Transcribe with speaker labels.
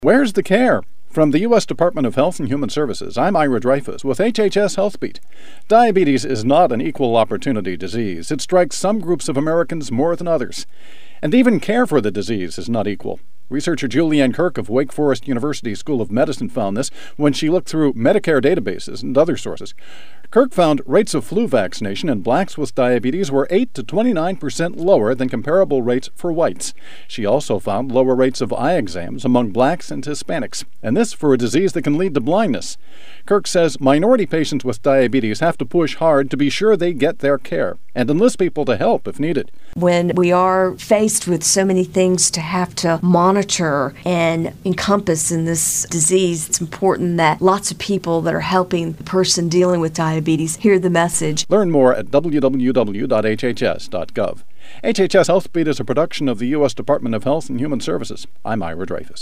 Speaker 1: Where's the care? From the U.S. Department of Health and Human Services, I'm Ira Dreyfus with HHS HealthBeat. Diabetes is not an equal opportunity disease. It strikes some groups of Americans more than others. And even care for the disease is not equal. Researcher Julianne Kirk of Wake Forest University School of Medicine found this when she looked through Medicare databases and other sources. Kirk found rates of flu vaccination in blacks with diabetes were 8 to 29% lower than comparable rates for whites. She also found lower rates of eye exams among blacks and Hispanics, and this for a disease that can lead to blindness. Kirk says minority patients with diabetes have to push hard to be sure they get their care and enlist people to help if needed.
Speaker 2: When we are faced with so many things to have to monitor and encompass in this disease, it's important that lots of people that are helping the person dealing with diabetes hear the message.
Speaker 1: Learn more at www.hhs.gov. HHS HealthBeat is a production of the U.S. Department of Health and Human Services. I'm Ira Dreyfus.